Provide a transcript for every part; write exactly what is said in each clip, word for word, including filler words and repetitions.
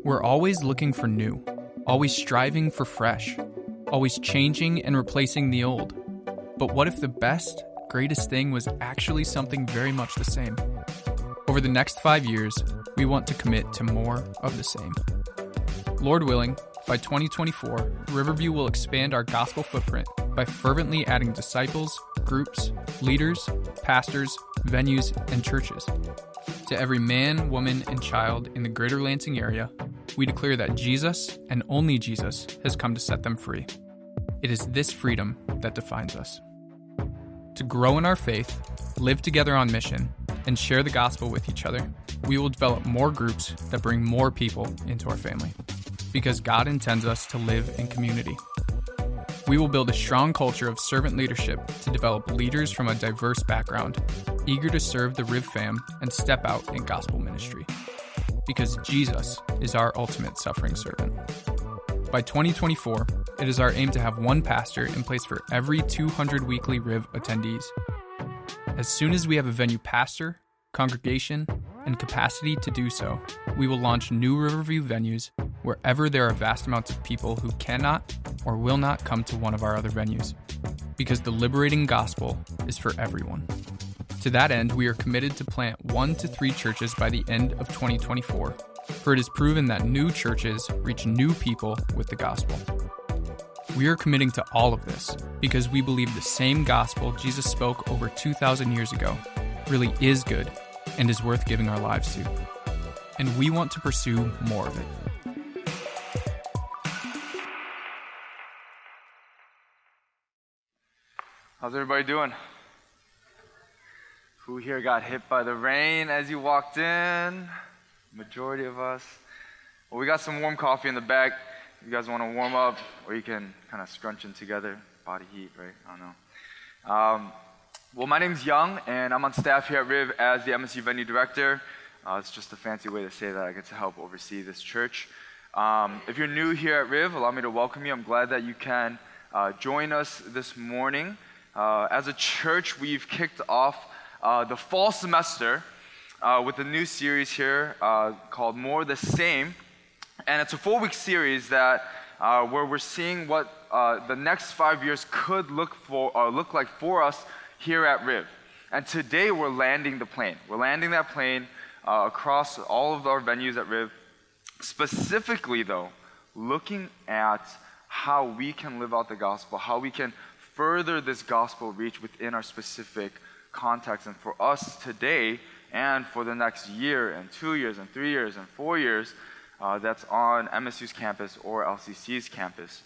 We're always looking for new, always striving for fresh, always changing and replacing the old. But what if the best, greatest thing was actually something very much the same? Over the next five years, we want to commit to more of the same. Lord willing, by twenty twenty-four, Riverview will expand our gospel footprint by fervently adding disciples, groups, leaders, pastors, venues, and churches. To every man, woman, and child in the greater Lansing area, we declare that Jesus, and only Jesus, has come to set them free. It is this freedom that defines us. To grow in our faith, live together on mission, and share the gospel with each other, we will develop more groups that bring more people into our family, because God intends us to live in community. We will build a strong culture of servant leadership to develop leaders from a diverse background, eager to serve the Riv fam and step out in gospel ministry, because Jesus is our ultimate suffering servant. By twenty twenty-four, it is our aim to have one pastor in place for every two hundred weekly Riv attendees. As soon as we have a venue pastor, congregation, and capacity to do so, we will launch new Riverview venues wherever there are vast amounts of people who cannot or will not come to one of our other venues, because the liberating gospel is for everyone. To that end, we are committed to plant one to three churches by the end of twenty twenty-four, for it is proven that new churches reach new people with the gospel. We are committing to all of this because we believe the same gospel Jesus spoke over two thousand years ago really is good and is worth giving our lives to. And we want to pursue more of it. How's everybody doing? Who here got hit by the rain as you walked in? Majority of us. Well, we got some warm coffee in the back. If you guys want to warm up, or you can kind of scrunch in together. Body heat, right? I don't know. Um, well, my name's Young, and I'm on staff here at Riv as the M S U Venue Director. Uh, it's just a fancy way to say that I get to help oversee this church. Um, if you're new here at Riv, allow me to welcome you. I'm glad that you can uh, join us this morning. Uh, as a church, we've kicked off uh, the fall semester uh, with a new series here uh, called More the Same. And it's a four-week series that uh, where we're seeing what uh, the next five years could look for uh, look like for us here at Riv. And today we're landing the plane. We're landing that plane uh, across all of our venues at Riv. Specifically, though, looking at how we can live out the gospel, how we can further this gospel reach within our specific context. And for us today, and for the next year, and two years, and three years, and four years, uh, that's on M S U's campus or L C C's campus.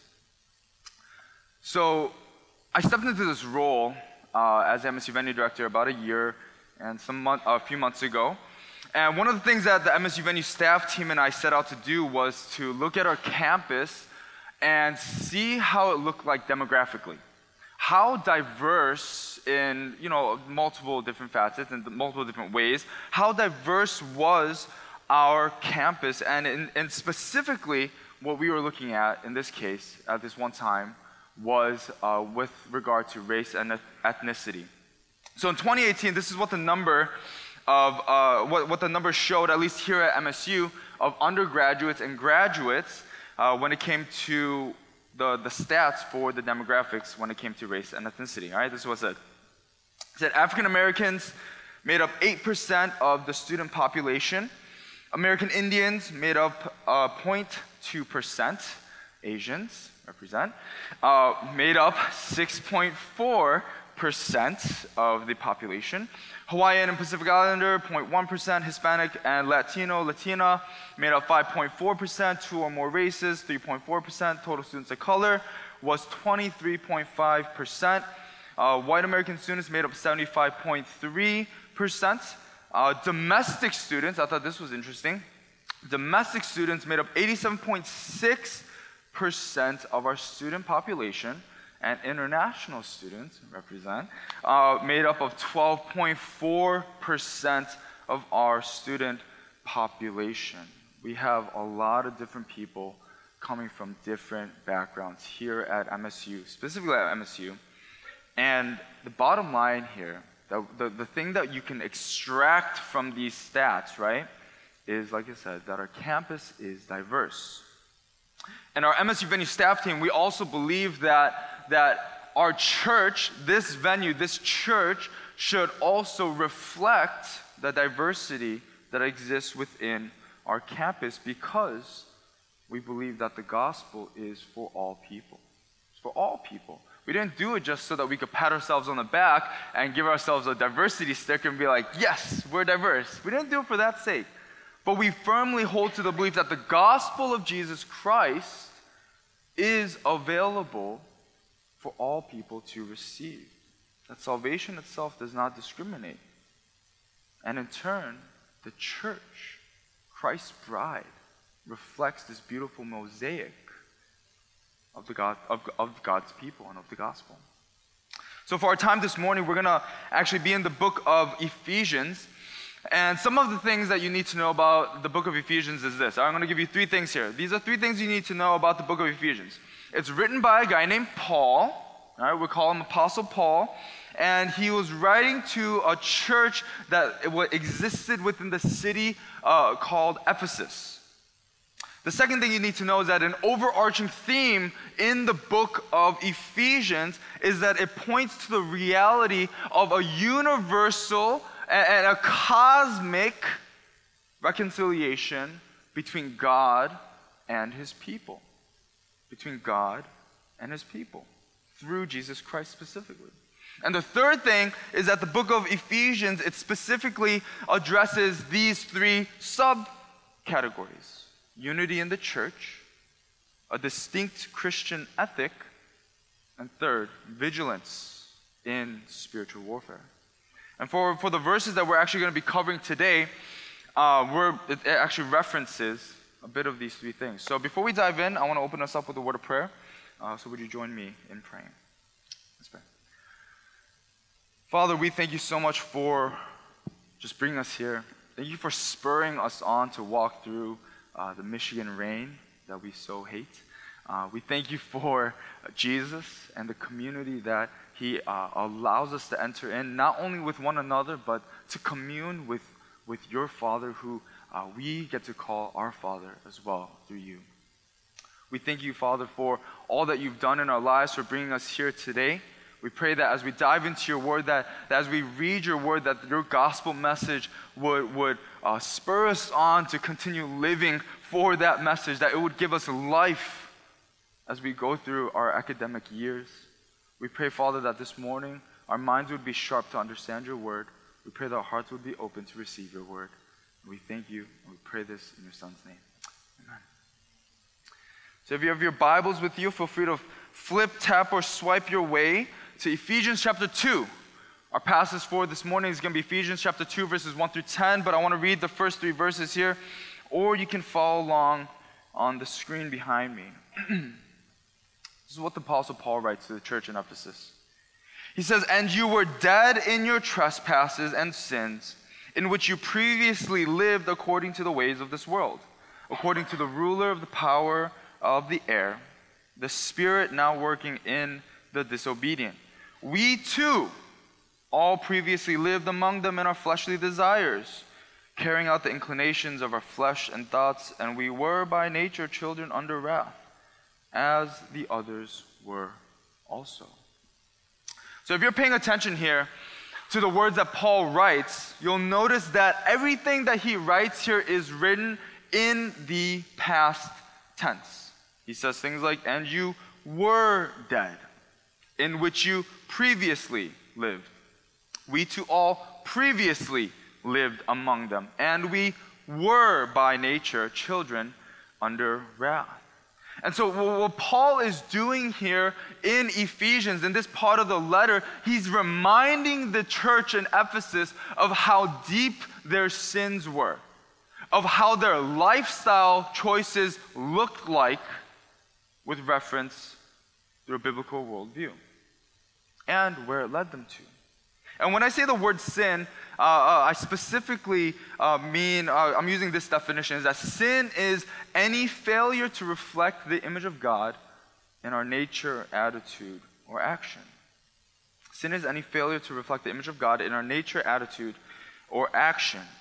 So I stepped into this role uh, as M S U Venue Director about a year and some month, a few months ago. And one of the things that the M S U Venue staff team and I set out to do was to look at our campus and see how it looked like demographically. How diverse in, you know, multiple different facets and multiple different ways, how diverse was our campus, and, in, and specifically what we were looking at in this case, at this one time, was uh, with regard to race and ethnicity. So in twenty eighteen, this is what the number of, uh, what, what the number showed, at least here at M S U, of undergraduates and graduates uh, when it came to The, the stats for the demographics when it came to race and ethnicity. All right, this is what it said. It said African Americans made up eight percent of the student population. American Indians made up uh, zero point two percent. Asians represent uh, made up six point four percent of the population. Hawaiian and Pacific Islander, zero point one percent. Hispanic and Latino, Latina, made up five point four percent. Two or more races, three point four percent. Total students of color was twenty-three point five percent. Uh, white American students made up seventy-five point three percent. Uh, domestic students, I thought this was interesting. Domestic students made up eighty-seven point six percent of our student population. And international students represent, uh, made up of twelve point four percent of our student population. We have a lot of different people coming from different backgrounds here at M S U, specifically at M S U. And the bottom line here, the, the, the thing that you can extract from these stats, right, is, like I said, that our campus is diverse. And our M S U Venue staff team, we also believe that, that our church, this venue, this church, should also reflect the diversity that exists within our campus, because we believe that the gospel is for all people. It's for all people. We didn't do it just so that we could pat ourselves on the back and give ourselves a diversity sticker and be like, yes, we're diverse. We didn't do it for that sake. But we firmly hold to the belief that the gospel of Jesus Christ is available for all people to receive. That salvation itself does not discriminate. And in turn, the church, Christ's bride, reflects this beautiful mosaic of, the God, of, of God's people and of the gospel. So for our time this morning, we're going to actually be in the book of Ephesians. And some of the things that you need to know about the book of Ephesians is this. I'm going to give you three things here. These are three things you need to know about the book of Ephesians. It's written by a guy named Paul. All right, we call him Apostle Paul. And he was writing to a church that existed within the city uh, called Ephesus. The second thing you need to know is that an overarching theme in the book of Ephesians is that it points to the reality of a universal and a cosmic reconciliation between God and his people. Between God and his people. Through Jesus Christ specifically. And the third thing is that the book of Ephesians, it specifically addresses these three subcategories. Unity in the church, a distinct Christian ethic, and third, vigilance in spiritual warfare. And for, for the verses that we're actually going to be covering today, uh, we're, it actually references a bit of these three things. So before we dive in, I want to open us up with a word of prayer. Uh, so would you join me in praying? Let's pray. Father, we thank you so much for just bringing us here. Thank you for spurring us on to walk through uh, the Michigan rain that we so hate. Uh, we thank you for uh, Jesus and the community that he uh, allows us to enter in, not only with one another, but to commune with, with your Father, who uh, we get to call our Father as well through you. We thank you, Father, for all that you've done in our lives, for bringing us here today. We pray that as we dive into your word, that, that as we read your word, that your gospel message would, would uh, spur us on to continue living for that message, that it would give us life as we go through our academic years. We pray, Father, that this morning our minds would be sharp to understand your word. We pray that our hearts would be open to receive your word. And we thank you, and we pray this in your Son's name. Amen. So if you have your Bibles with you, feel free to flip, tap, or swipe your way to Ephesians chapter two. Our passage for this morning is going to be Ephesians chapter two, verses one through ten, but I want to read the first three verses here, or you can follow along on the screen behind me. This is what the Apostle Paul writes to the church in Ephesus. He says, "And you were dead in your trespasses and sins, in which you previously lived according to the ways of this world, according to the ruler of the power of the air, the spirit now working in the disobedient. We too all previously lived among them in our fleshly desires, carrying out the inclinations of our flesh and thoughts, and we were by nature children under wrath, as the others were also." So if you're paying attention here to the words that Paul writes, you'll notice that everything that he writes here is written in the past tense. He says things like, "And you were dead, in which you previously lived. We too all previously lived among them, and we were by nature children under wrath." And so what Paul is doing here in Ephesians, in this part of the letter, he's reminding the church in Ephesus of how deep their sins were, of how their lifestyle choices looked like with reference through a biblical worldview, and where it led them to. And when I say the word sin, uh, uh, I specifically uh, mean, uh, I'm using this definition, is that sin is any failure to reflect the image of God in our nature, attitude, or action. Sin is any failure to reflect the image of God in our nature, attitude, or action.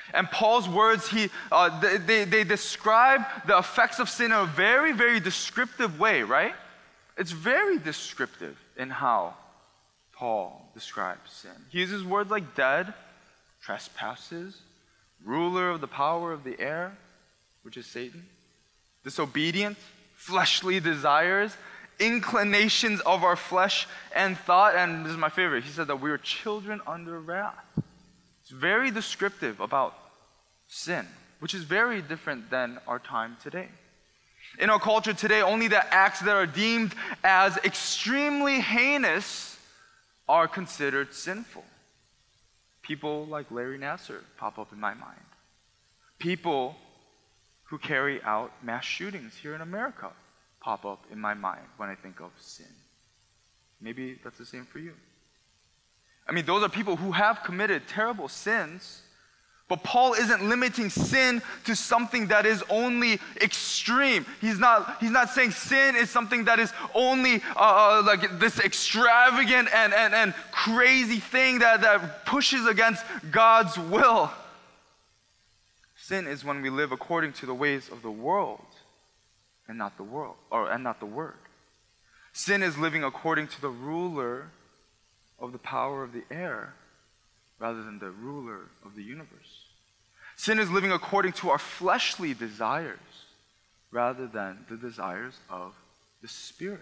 And Paul's words, he, uh, they, they, they describe the effects of sin in a very, very descriptive way, right? It's very descriptive in how Paul describes sin. He uses words like dead, trespasses, ruler of the power of the air, which is Satan, disobedient, fleshly desires, inclinations of our flesh and thought. And this is my favorite. He said that we are children under wrath. It's very descriptive about sin, which is very different than our time today. In our culture today, only the acts that are deemed as extremely heinous are considered sinful. People like Larry Nassar pop up in my mind. People who carry out mass shootings here in America pop up in my mind when I think of sin. Maybe that's the same for you. I mean, those are people who have committed terrible sins, but Paul isn't limiting sin to something that is only extreme. He's not, he's not saying sin is something that is only uh, uh, like this extravagant and, and, and crazy thing that, that pushes against God's will. Sin is when we live according to the ways of the world and not the world, or and not the word. Sin is living according to the ruler of the power of the air rather than the ruler of the universe. Sin is living according to our fleshly desires rather than the desires of the Spirit.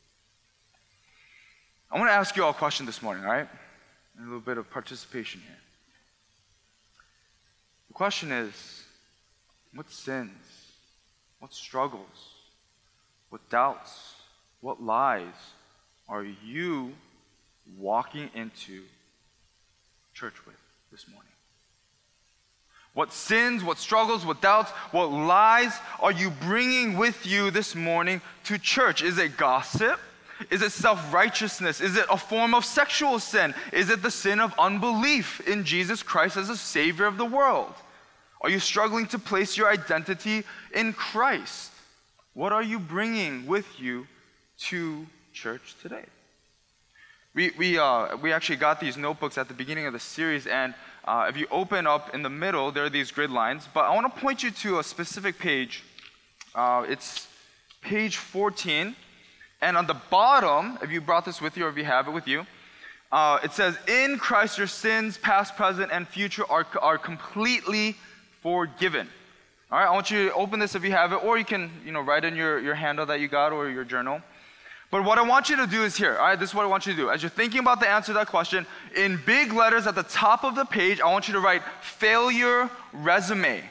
I want to ask you all a question this morning, all right? A little bit of participation here. The question is, what sins, what struggles, what doubts, what lies are you walking into church with this morning? What sins, what struggles, what doubts, what lies are you bringing with you this morning to church? Is it gossip? Is it self-righteousness? Is it a form of sexual sin? Is it the sin of unbelief in Jesus Christ as a Savior of the world? Are you struggling to place your identity in Christ? What are you bringing with you to church today? We we uh, we actually got these notebooks at the beginning of the series, and uh, if you open up in the middle, there are these grid lines. But I want to point you to a specific page. Uh, it's page fourteen, and on the bottom, if you brought this with you or if you have it with you, uh, it says, "In Christ your sins, past, present, and future, are are completely forgiven." All right, I want you to open this if you have it, or you can you know write in your your handout that you got or your journal. But what I want you to do is here, all right, this is what I want you to do. As you're thinking about the answer to that question, in big letters at the top of the page, I want you to write failure resume.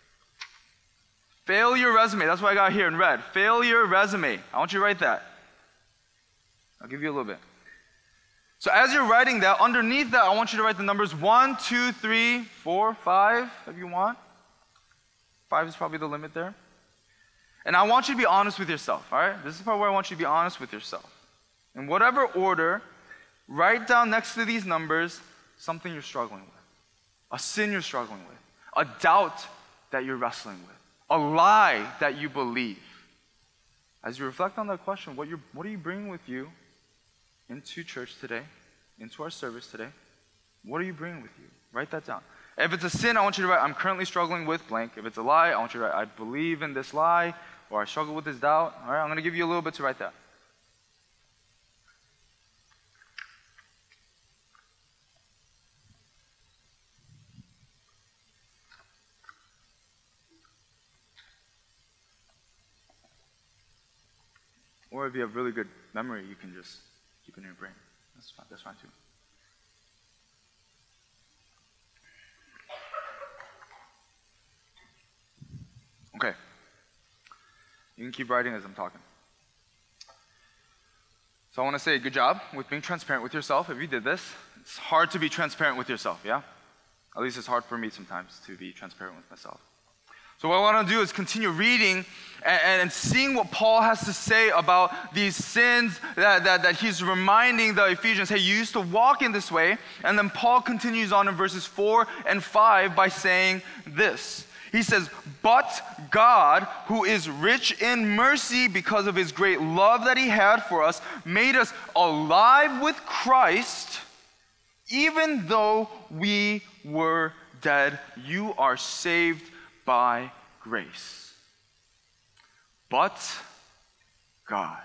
Failure resume, that's what I got here in red. Failure resume. I want you to write that. I'll give you a little bit. So as you're writing that, underneath that, I want you to write the numbers one, two, three, four, five, if you want. Five is probably the limit there. And I want you to be honest with yourself, all right? This is the part where I want you to be honest with yourself. In whatever order, write down next to these numbers something you're struggling with, a sin you're struggling with, a doubt that you're wrestling with, a lie that you believe. As you reflect on that question, what, you're, what are you bringing with you into church today, into our service today? What are you bringing with you? Write that down. If it's a sin, I want you to write, I'm currently struggling with blank. If it's a lie, I want you to write, I believe in this lie, or I struggle with this doubt. All right, I'm going to give you a little bit to write that. Or if you have really good memory, you can just keep it in your brain. That's fine, that's fine too. Okay. You can keep writing as I'm talking. So I want to say good job with being transparent with yourself. If you did this, it's hard to be transparent with yourself, yeah? At least it's hard for me sometimes to be transparent with myself. So what I want to do is continue reading and, and seeing what Paul has to say about these sins that, that, that he's reminding the Ephesians, hey, you used to walk in this way. And then Paul continues on in verses four and five by saying this. He says, but God, who is rich in mercy because of his great love that he had for us, made us alive with Christ, even though we were dead. You are saved by grace. But God.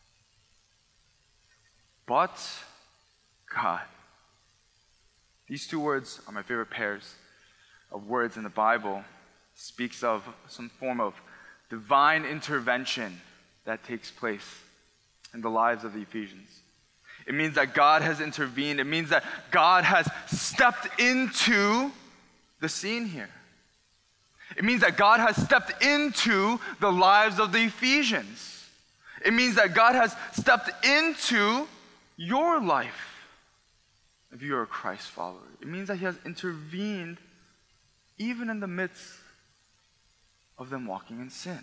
But God. These two words are my favorite pairs of words in the Bible. Speaks of some form of divine intervention that takes place in the lives of the Ephesians. It means that God has intervened. It means that God has stepped into the scene here. It means that God has stepped into the lives of the Ephesians. It means that God has stepped into your life if you are a Christ follower. It means that He has intervened even in the midst of them walking in sin.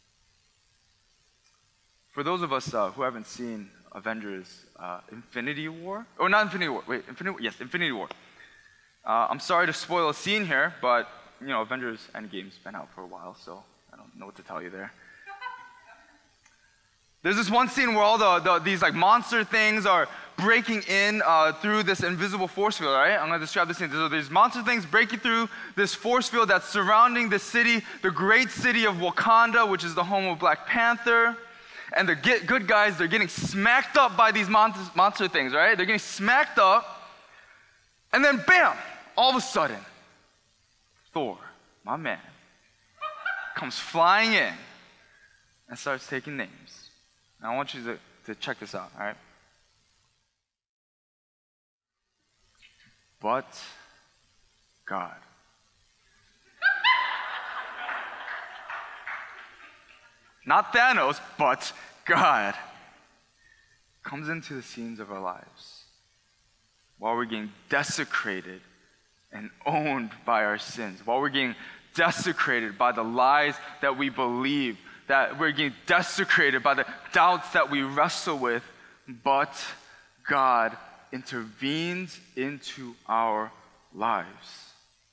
For those of us uh, who haven't seen Avengers uh, Infinity War, or not Infinity War, wait, Infinity, yes, Infinity War. Uh, I'm sorry to spoil a scene here, but you know, Avengers Endgame's been out for a while, so I don't know what to tell you there. There's this one scene where all the, the these like monster things are breaking in uh, through this invisible force field, right? I'm going to describe this scene. So there's monster things breaking through this force field that's surrounding the city, the great city of Wakanda, which is the home of Black Panther. And the get, good guys, they're getting smacked up by these monster, monster things, right? They're getting smacked up. And then bam, all of a sudden, Thor, my man, comes flying in and starts taking names. Now I want you to, to check this out, all right? But God. Not Thanos, but God comes into the scenes of our lives while we're getting desecrated and owned by our sins, while we're getting desecrated by the lies that we believe, that we're getting desecrated by the doubts that we wrestle with, but God intervenes into our lives.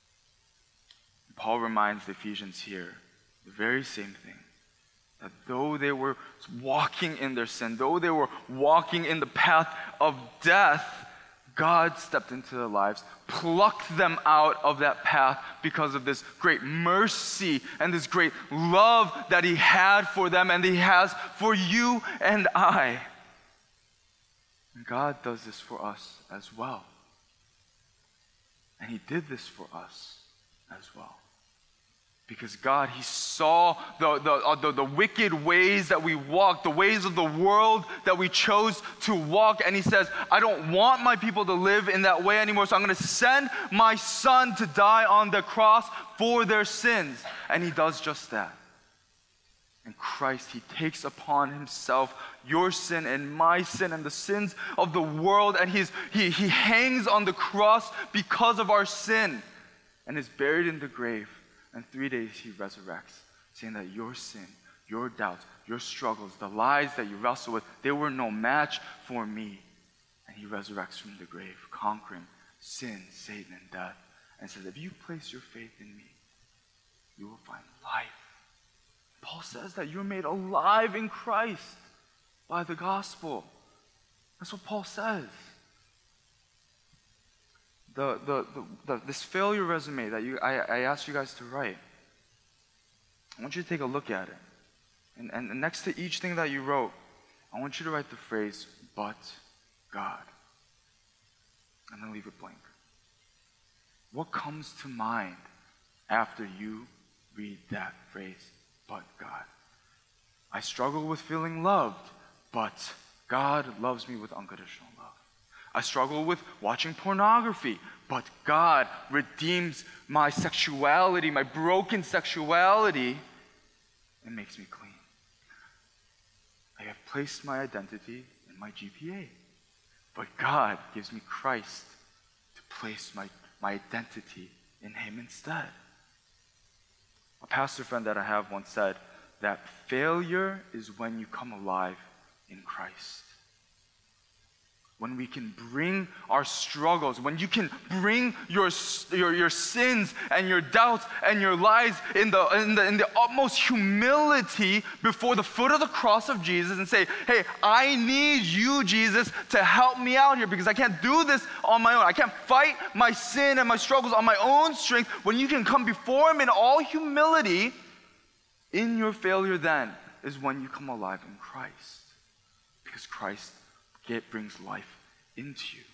Paul reminds the Ephesians here the very same thing. That though they were walking in their sin, though they were walking in the path of death, God stepped into their lives, plucked them out of that path because of this great mercy and this great love that He had for them and He has for you and I. And God does this for us as well. And He did this for us as well. Because God, He saw the, the, uh, the, the wicked ways that we walk, the ways of the world that we chose to walk. And He says, I don't want my people to live in that way anymore. So I'm going to send my Son to die on the cross for their sins. And He does just that. In Christ, He takes upon Himself your sin and my sin and the sins of the world. And he's, he, he hangs on the cross because of our sin and is buried in the grave. And three days He resurrects, saying that your sin, your doubts, your struggles, the lies that you wrestle with, they were no match for me. And He resurrects from the grave, conquering sin, Satan, and death. And says, if you place your faith in me, you will find life. Paul says that you're made alive in Christ by the gospel. That's what Paul says. The, the, the, the, this failure resume that you, I, I asked you guys to write, I want you to take a look at it. And, and, and next to each thing that you wrote, I want you to write the phrase, but God. And then leave it blank. What comes to mind after you read that phrase, but God? I struggle with feeling loved, but God loves me with unconditional love. I struggle with watching pornography, but God redeems my sexuality, my broken sexuality, and makes me clean. I have placed my identity in my G P A, but God gives me Christ to place my, my identity in Him instead. A pastor friend that I have once said that failure is when you come alive in Christ. when we can bring our struggles, when you can bring your, your, your sins and your doubts and your lies in the, in, the, in the utmost humility before the foot of the cross of Jesus and say, hey, I need you, Jesus, to help me out here because I can't do this on my own. I can't fight my sin and my struggles on my own strength. When you can come before Him in all humility, in your failure then is when you come alive in Christ. Because Christ it brings life into you.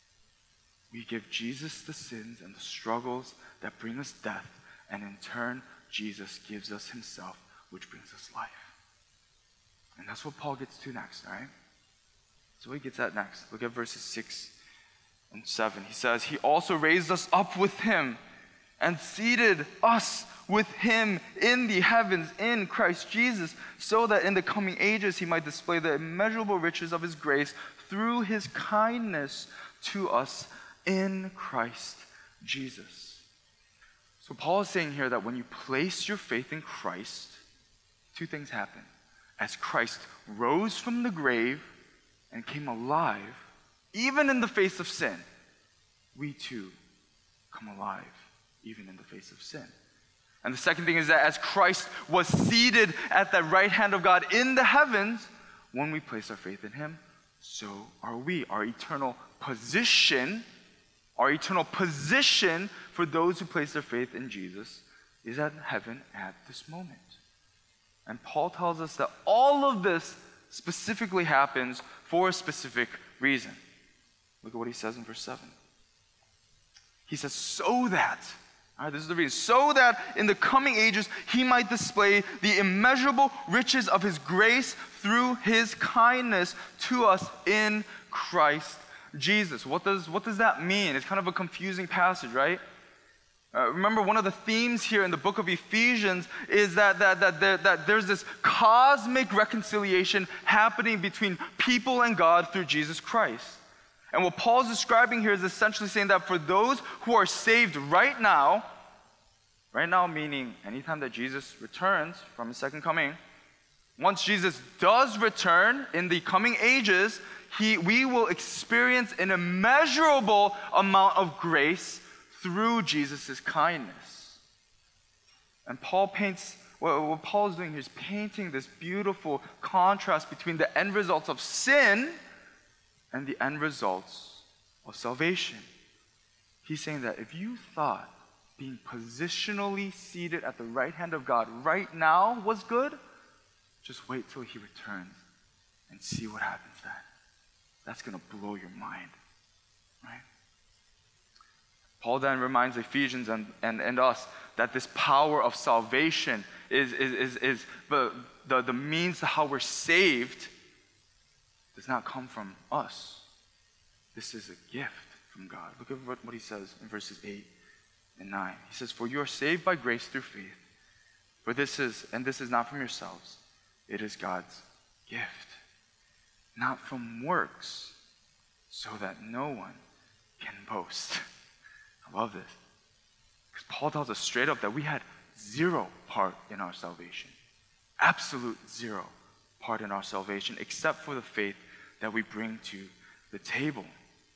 We give Jesus the sins and the struggles that bring us death, and in turn, Jesus gives us Himself, which brings us life. And that's what Paul gets to next, all right? So he gets at next. Look at verses six and seven. He says, He also raised us up with Him and seated us with Him in the heavens in Christ Jesus, so that in the coming ages He might display the immeasurable riches of His grace through His kindness to us in Christ Jesus. So Paul is saying here that when you place your faith in Christ, two things happen. As Christ rose from the grave and came alive, even in the face of sin, we too come alive, even in the face of sin. And the second thing is that as Christ was seated at the right hand of God in the heavens, when we place our faith in Him, so are we. Our eternal position, our eternal position for those who place their faith in Jesus is at heaven at this moment. And Paul tells us that all of this specifically happens for a specific reason. Look at what he says in verse seven. He says, so that, all right, this is the reason, so that in the coming ages He might display the immeasurable riches of His grace through His kindness to us in Christ Jesus. What does, what does that mean? It's kind of a confusing passage, right? Uh, remember, one of the themes here in the book of Ephesians is that, that, that, that, that there's this cosmic reconciliation happening between people and God through Jesus Christ. And what Paul's describing here is essentially saying that for those who are saved right now, right now meaning anytime that Jesus returns from His second coming, once Jesus does return in the coming ages, he, we will experience an immeasurable amount of grace through Jesus' kindness. And Paul paints, what, what Paul is doing here is painting this beautiful contrast between the end results of sin and the end results of salvation. He's saying that if you thought being positionally seated at the right hand of God right now was good, just wait till He returns and see what happens then. That's going to blow your mind, right? Paul then reminds Ephesians and, and, and us that this power of salvation is, is, is, is the, the, the means to how we're saved does not come from us. This is a gift from God. Look at what, what he says in verses eight and nine. He says, for you are saved by grace through faith. For this is, and this is not from yourselves. It is God's gift. Not from works, so that no one can boast. I love this. Because Paul tells us straight up that we had zero part in our salvation. Absolute zero part in our salvation, except for the faith that we bring to the table.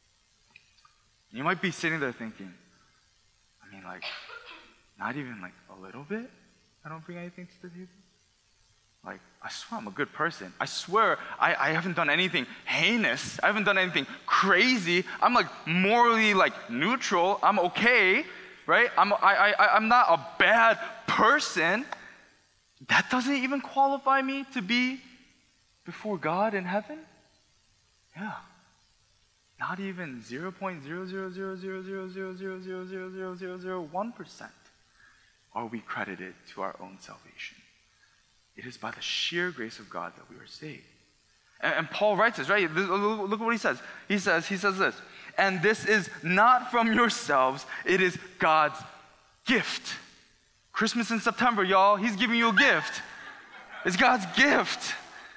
You might be sitting there thinking, I mean, like, not even like a little bit? I don't bring anything to the table? Like, I swear I'm a good person. I swear I, I haven't done anything heinous. I haven't done anything crazy. I'm like morally like neutral. I'm okay, right? I'm, I, I, I'm not a bad person. That doesn't even qualify me to be before God in heaven? Yeah. Not even zero point zero zero zero zero zero zero zero zero zero zero zero zero one percent are we credited to our own salvation. It is by the sheer grace of God that we are saved. And, and Paul writes this, right? Look, look at what he says. He says, he says this, and this is not from yourselves, it is God's gift. Christmas in September, y'all, He's giving you a gift. It's God's gift.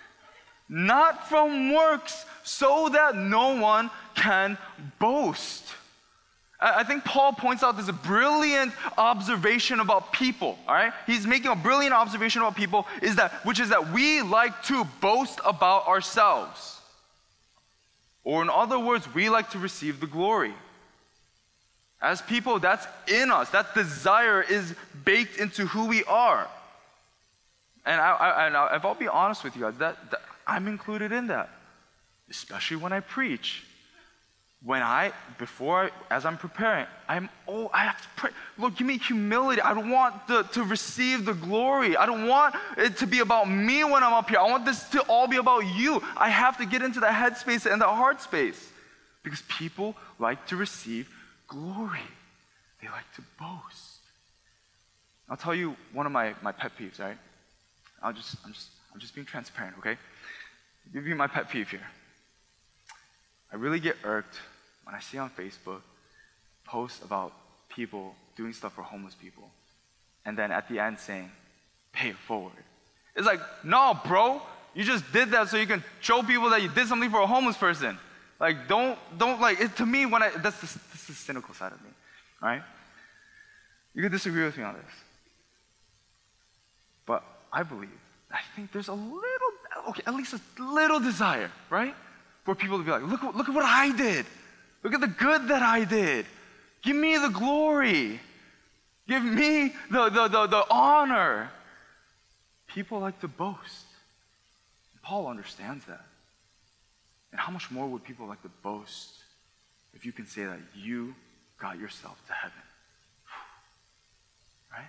Not from works, so that no one can boast. I think Paul points out this brilliant observation about people, all right? He's making a brilliant observation about people, is that, which is that we like to boast about ourselves. Or in other words, we like to receive the glory. As people, that's in us. That desire is baked into who we are. And, I, I, and I, if I'll be honest with you guys, that, that I'm included in that. Especially when I preach. When I, before, I, as I'm preparing, I'm, oh, I have to pray. Lord, give me humility. I don't want the, to receive the glory. I don't want it to be about me when I'm up here. I want this to all be about you. I have to get into the head space and the heart space. Because people like to receive glory. They like to boast. I'll tell you one of my, my pet peeves, right? I'll just, I'm just, I'm just being transparent, okay? I'll give you my pet peeve here. I really get irked when I see on Facebook posts about people doing stuff for homeless people, and then at the end saying, pay it forward. It's like, no, bro, you just did that so you can show people that you did something for a homeless person. Like, don't, don't like, it, to me, when I, that's the, that's the cynical side of me, all right? You could disagree with me on this. But I believe, I think there's a little, okay, at least a little desire, right? For people to be like, look, look at what I did. Look at the good that I did. Give me the glory. Give me the, the, the, the honor. People like to boast. Paul understands that. And how much more would people like to boast if you can say that you got yourself to heaven? Right?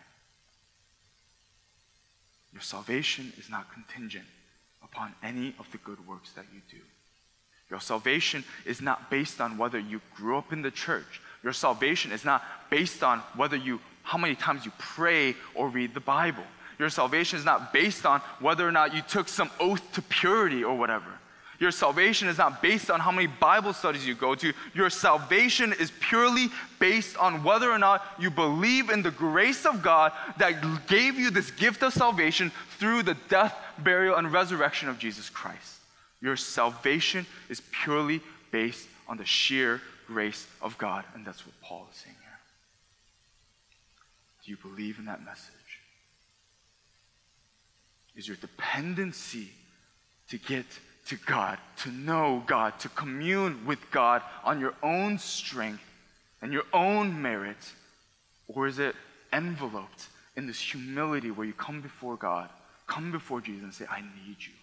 Your salvation is not contingent upon any of the good works that you do. Your salvation is not based on whether you grew up in the church. Your salvation is not based on whether you, how many times you pray or read the Bible. Your salvation is not based on whether or not you took some oath to purity or whatever. Your salvation is not based on how many Bible studies you go to. Your salvation is purely based on whether or not you believe in the grace of God that gave you this gift of salvation through the death, burial, and resurrection of Jesus Christ. Your salvation is purely based on the sheer grace of God, and that's what Paul is saying here. Do you believe in that message? Is your dependency to get to God, to know God, to commune with God on your own strength and your own merit, or is it enveloped in this humility where you come before God, come before Jesus and say, I need you?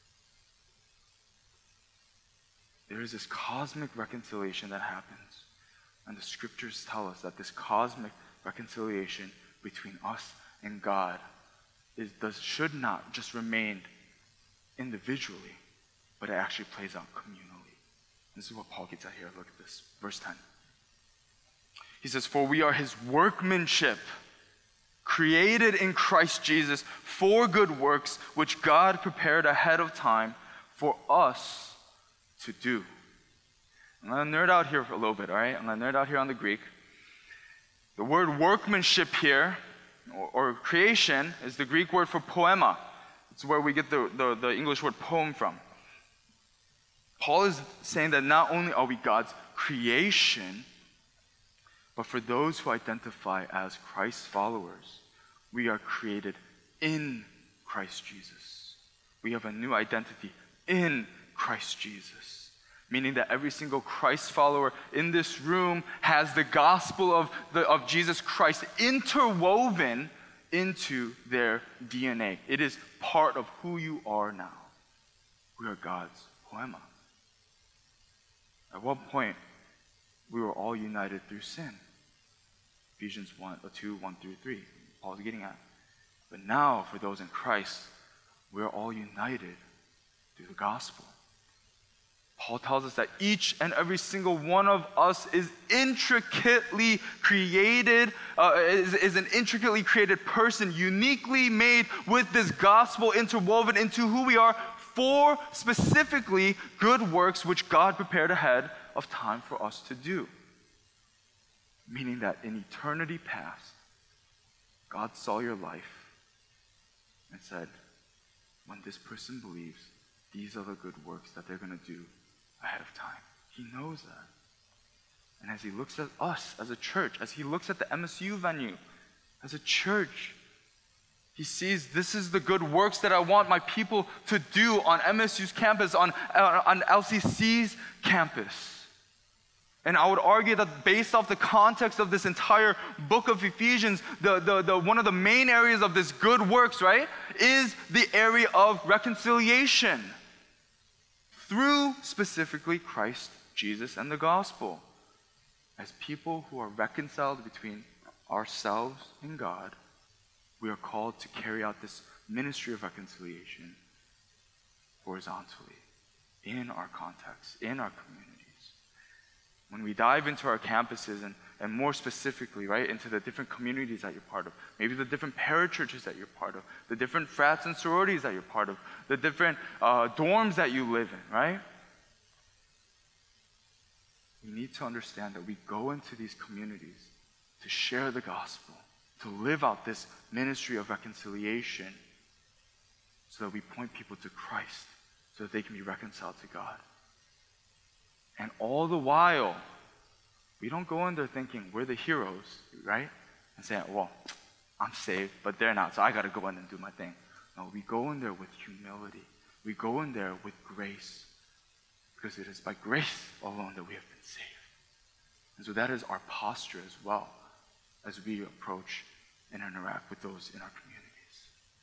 There is this cosmic reconciliation that happens. And the scriptures tell us that this cosmic reconciliation between us and God is, does, should not just remain individually, but it actually plays out communally. This is what Paul gets at here. Look at this. Verse ten. He says, for we are his workmanship, created in Christ Jesus for good works, which God prepared ahead of time for us to do. I'm going to nerd out here for a little bit, all right? I'm going to nerd out here on the Greek. The word workmanship here, or, or creation, is the Greek word for poema. It's where we get the, the, the English word poem from. Paul is saying that not only are we God's creation, but for those who identify as Christ's followers, we are created in Christ Jesus. We have a new identity in Christ Jesus. Meaning that every single Christ follower in this room has the gospel of, the, of Jesus Christ interwoven into their D N A. It is part of who you are now. We are God's poema. At one point, we were all united through sin. Ephesians one, two, one through three. Paul's getting at. But now, for those in Christ, we are all united through the gospel. Paul tells us that each and every single one of us is intricately created, uh, is, is an intricately created person, uniquely made with this gospel interwoven into who we are for specifically good works which God prepared ahead of time for us to do. Meaning that in eternity past, God saw your life and said, when this person believes, these are the good works that they're going to do ahead of time. He knows that. And as he looks at us as a church, as he looks at the M S U venue as a church, He sees this is the good works that I want my people to do on M S U's campus, on, on L C C's campus. And I would argue that based off the context of this entire book of Ephesians, the, the, the, one of the main areas of this good works, right, is the area of reconciliation through specifically Christ Jesus and the gospel. As people who are reconciled between ourselves and God, we are called to carry out this ministry of reconciliation horizontally, in our context, in our communities. When we dive into our campuses and, and more specifically, right, into the different communities that you're part of, maybe the different parachurches that you're part of, the different frats and sororities that you're part of, the different uh, dorms that you live in, right? We need to understand that we go into these communities to share the gospel, to live out this ministry of reconciliation so that we point people to Christ, so that they can be reconciled to God. And all the while, we don't go in there thinking we're the heroes, right? And saying, well, I'm saved, but they're not, so I got to go in and do my thing. No, we go in there with humility. We go in there with grace, because it is by grace alone that we have been saved. And so that is our posture as well as we approach and interact with those in our communities.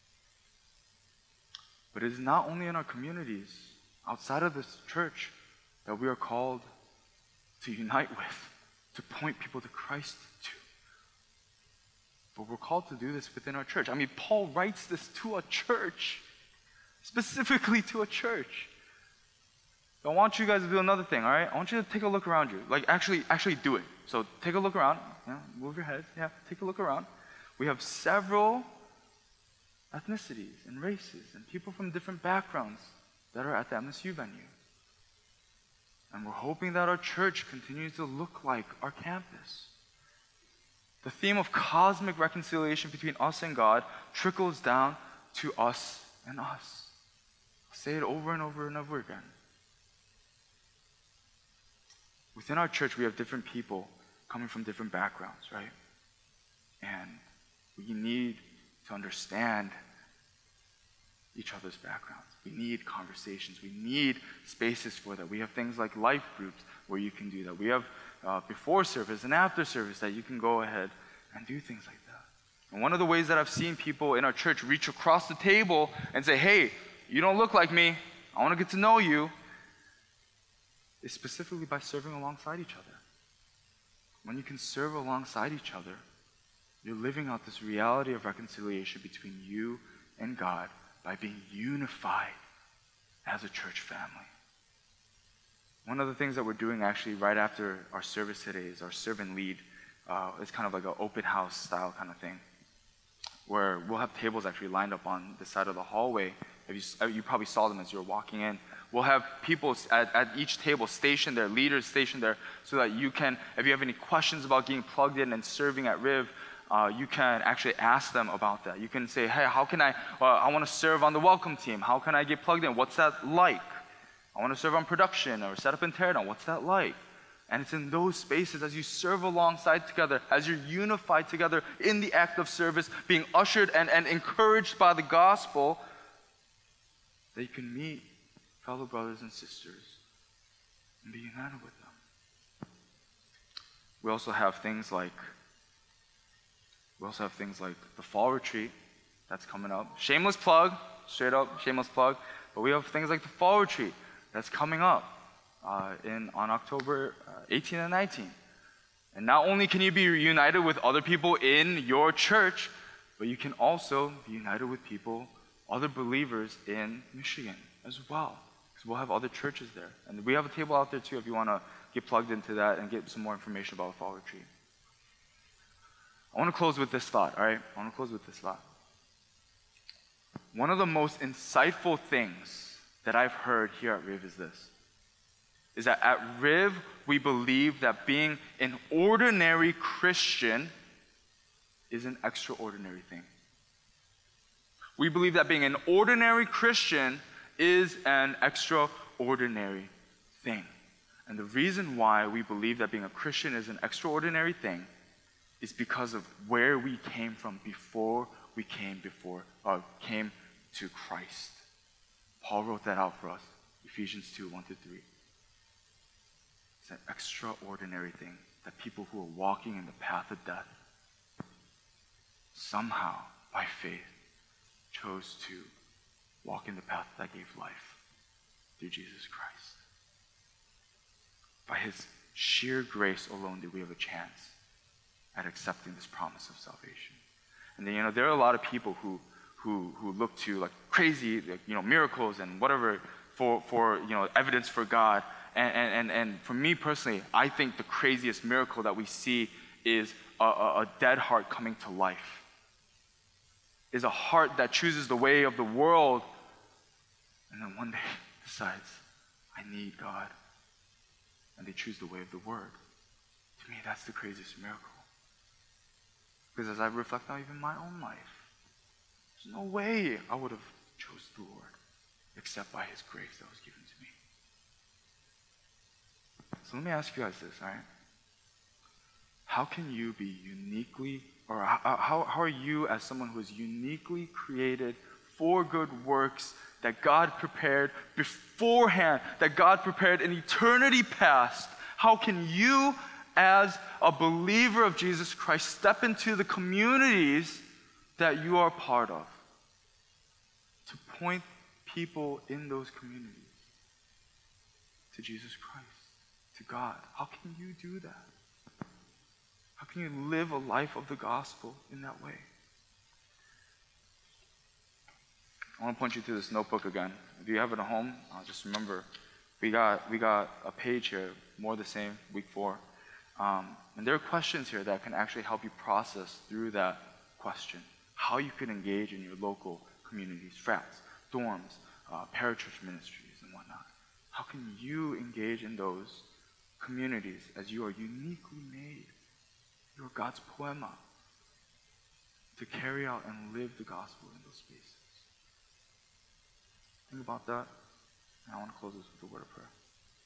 But it is not only in our communities, outside of this church, that we are called to unite with, to point people to Christ to. But we're called to do this within our church. I mean, Paul writes this to a church, specifically to a church. So I want you guys to do another thing, all right? I want you to take a look around you. Like, actually, actually do it. So take a look around. Yeah, move your head. Yeah, take a look around. We have several ethnicities and races and people from different backgrounds that are at the M S U venue. And we're hoping that our church continues to look like our campus. The theme of cosmic reconciliation between us and God trickles down to us and us. I'll say it over and over and over again. Within our church, we have different people coming from different backgrounds, right? And we need to understand each other's backgrounds. We need conversations. We need spaces for that. We have things like life groups where you can do that. We have uh, before service and after service that you can go ahead and do things like that. And one of the ways that I've seen people in our church reach across the table and say, hey, you don't look like me. I want to get to know you, is specifically by serving alongside each other. When you can serve alongside each other, you're living out this reality of reconciliation between you and God by being unified as a church family. One of the things that we're doing actually right after our service today is our servant lead. Uh, it's kind of like an open house style kind of thing, where we'll have tables actually lined up on the side of the hallway. If you, you probably saw them as you were walking in. We'll have people at, at each table stationed there, leaders stationed there, so that you can, if you have any questions about getting plugged in and serving at Riv, Uh, you can actually ask them about that. You can say, hey, how can I, uh, I want to serve on the welcome team. How can I get plugged in? What's that like? I want to serve on production or set up and tear down. What's that like? And it's in those spaces as you serve alongside together, as you're unified together in the act of service, being ushered and, and encouraged by the gospel, that you can meet fellow brothers and sisters and be united with them. We also have things like We also have things like the fall retreat that's coming up. Shameless plug, straight up, shameless plug. But we have things like the fall retreat that's coming up uh, in on October eighteenth and nineteenth. And not only can you be united with other people in your church, but you can also be united with people, other believers in Michigan as well. Because we'll have other churches there. And we have a table out there too if you want to get plugged into that and get some more information about the fall retreat. I want to close with this thought, all right? I want to close with this thought. One of the most insightful things that I've heard here at Riv is this, is that at Riv, we believe that being an ordinary Christian is an extraordinary thing. We believe that being an ordinary Christian is an extraordinary thing. And the reason why we believe that being a Christian is an extraordinary thing is because of where we came from before we came before, uh, came to Christ. Paul wrote that out for us, Ephesians two, one to three. It's an extraordinary thing that people who are walking in the path of death somehow, by faith, chose to walk in the path that gave life through Jesus Christ. By his sheer grace alone did we have a chance at accepting this promise of salvation. And then, you know, there are a lot of people who who who look to like crazy, like, you know, miracles and whatever for for you know evidence for God. And and and for me personally, I think the craziest miracle that we see is a, a, a dead heart coming to life. Is a heart that chooses the way of the world, and then one day decides, I need God. And they choose the way of the Word. To me, that's the craziest miracle. Because as I reflect on even my own life, there's no way I would have chosen the Lord except by his grace that was given to me. So let me ask you guys this, all right? How can you be uniquely, or how, how, how are you as someone who is uniquely created for good works that God prepared beforehand, that God prepared in eternity past? How can you, as a believer of Jesus Christ, step into the communities that you are part of to point people in those communities to Jesus Christ, to God? How can you do that? How can you live a life of the gospel in that way? I want to point you to this notebook again. If you have it at home, uh, just remember, we got we got a page here, more the same, week four. Um, and there are questions here that can actually help you process through that question. How you can engage in your local communities, frats, dorms, uh, parachurch ministries, and whatnot. How can you engage in those communities as you are uniquely made? You are God's poema to carry out and live the gospel in those spaces. Think about that. And I want to close this with a word of prayer.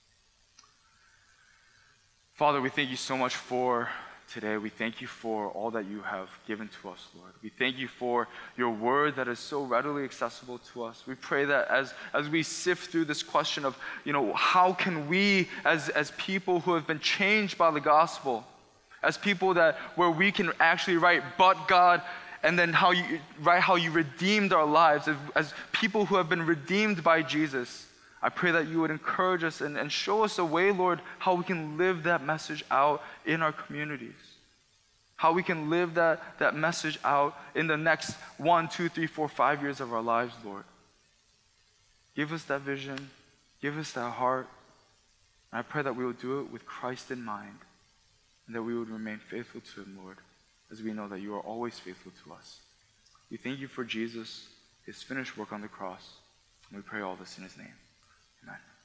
Father, we thank you so much for today. We thank you for all that you have given to us, Lord. We thank you for your word that is so readily accessible to us. We pray that as, as we sift through this question of, you know, how can we, as, as people who have been changed by the gospel, as people that where we can actually write, but God, and then how you write how you redeemed our lives, as, as people who have been redeemed by Jesus, I pray that you would encourage us and, and show us a way, Lord, how we can live that message out in our communities. How we can live that, that message out in the next one, two, three, four, five years of our lives, Lord. Give us that vision. Give us that heart. And I pray that we will do it with Christ in mind, and that we would remain faithful to him, Lord, as we know that you are always faithful to us. We thank you for Jesus, his finished work on the cross, and we pray all this in his name. Amen.